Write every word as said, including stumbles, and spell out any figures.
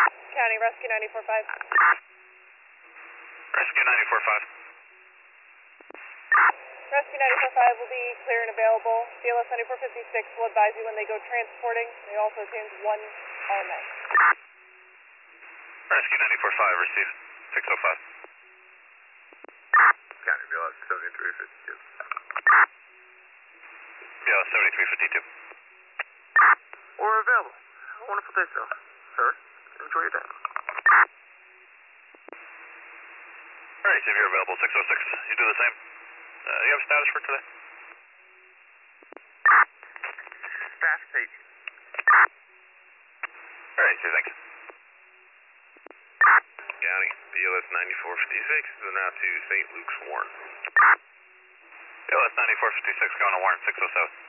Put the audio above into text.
County, Rescue ninety-four five. Rescue ninety-four five. Rescue ninety-four five will be clear and available. C L S ninety-four fifty-six will advise you when they go transporting. They also change one R M S. Rescue ninety-four five, receive. six oh five. County, B L S seventy-three fifty-two. B L S seventy-three fifty-two. We're available. Have a wonderful day, sir. Sir, enjoy your day. Alright, see if you're available, six oh six. You do the same. Uh, you have a status for today? Staff taken. Alright, see, thanks. County, B L S ninety-four fifty-six is now to Saint Luke's Warren. B L S ninety-four fifty-six going to Warren, six oh seven.